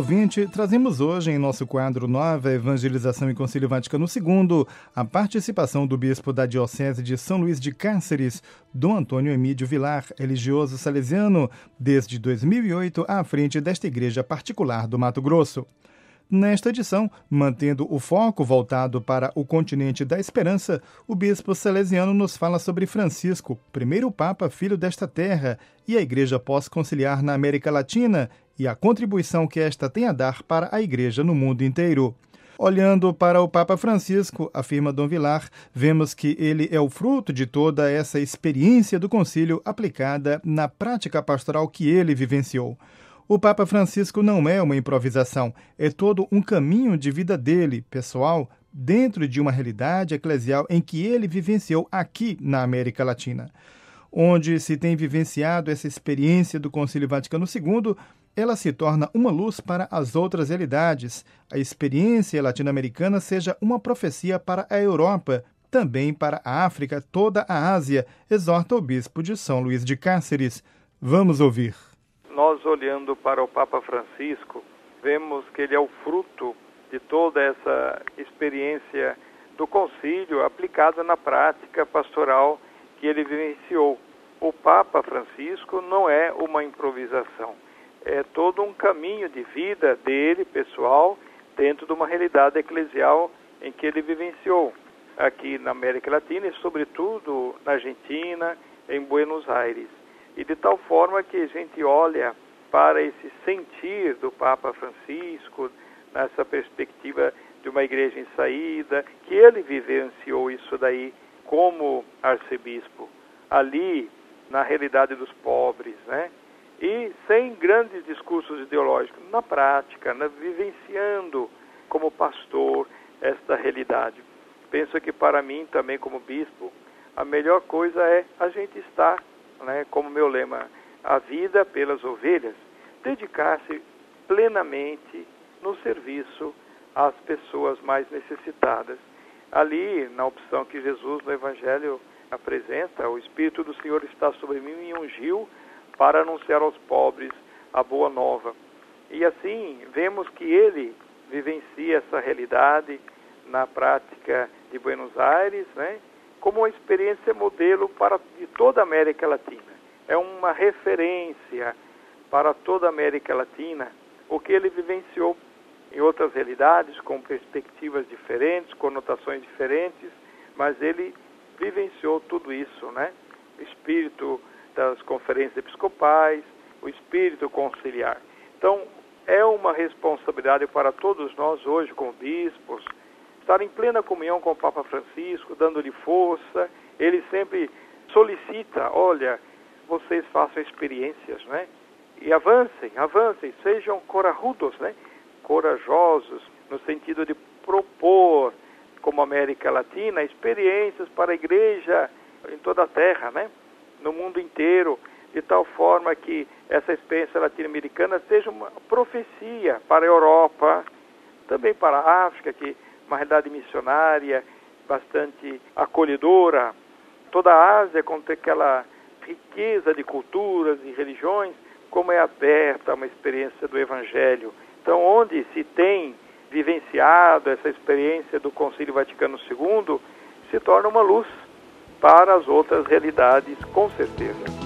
ouvinte, trazemos hoje em nosso quadro Nova Evangelização e Concílio Vaticano II a participação do bispo da Diocese de São Luís de Cáceres, Dom Antônio Emídio Vilar, religioso salesiano, desde 2008 à frente desta igreja particular do Mato Grosso. Nesta edição, mantendo o foco voltado para o continente da esperança, o bispo salesiano nos fala sobre Francisco, primeiro Papa filho desta terra, e a igreja pós-conciliar na América Latina, e a contribuição que esta tem a dar para a igreja no mundo inteiro. Olhando para o Papa Francisco, afirma Dom Vilar, vemos que ele é o fruto de toda essa experiência do concílio aplicada na prática pastoral que ele vivenciou. O Papa Francisco não é uma improvisação, é todo um caminho de vida dele, pessoal, dentro de uma realidade eclesial em que ele vivenciou aqui na América Latina. Onde se tem vivenciado essa experiência do Concílio Vaticano II, ela se torna uma luz para as outras realidades. A experiência latino-americana seja uma profecia para a Europa, também para a África, toda a Ásia, exorta o bispo de São Luís de Cáceres. Vamos ouvir. Nós, olhando para o Papa Francisco, vemos que ele é o fruto de toda essa experiência do concílio aplicada na prática pastoral que ele vivenciou. O Papa Francisco não é uma improvisação, é todo um caminho de vida dele, pessoal, dentro de uma realidade eclesial em que ele vivenciou, aqui na América Latina e, sobretudo, na Argentina, em Buenos Aires. E de tal forma que a gente olha para esse sentir do Papa Francisco, nessa perspectiva de uma igreja em saída, que ele vivenciou isso daí como arcebispo, ali na realidade dos pobres, né? E sem grandes discursos ideológicos, na prática, vivenciando como pastor esta realidade. Penso que para mim também como bispo, a melhor coisa é a gente estar, né, como meu lema, a vida pelas ovelhas, dedicar-se plenamente no serviço às pessoas mais necessitadas. Ali, na opção que Jesus no Evangelho apresenta, o Espírito do Senhor está sobre mim e me ungiu para anunciar aos pobres a boa nova. E assim, vemos que ele vivencia essa realidade na prática de Buenos Aires, né, como uma experiência modelo de toda a América Latina. É uma referência para toda a América Latina, o que ele vivenciou em outras realidades, com perspectivas diferentes, conotações diferentes, mas ele vivenciou tudo isso, né? O espírito das conferências episcopais, o espírito conciliar. Então, é uma responsabilidade para todos nós hoje, como bispos, estar em plena comunhão com o Papa Francisco, dando-lhe força. Ele sempre solicita, olha, vocês façam experiências, né? E avancem, sejam corajudos, né? Corajosos, no sentido de propor, como América Latina, experiências para a igreja em toda a terra, né? No mundo inteiro, de tal forma que essa experiência latino-americana seja uma profecia para a Europa, também para a África, que uma realidade missionária bastante acolhedora, toda a Ásia com aquela riqueza de culturas e religiões, como é aberta a uma experiência do Evangelho. Então, onde se tem vivenciado essa experiência do Concílio Vaticano II, se torna uma luz para as outras realidades, com certeza.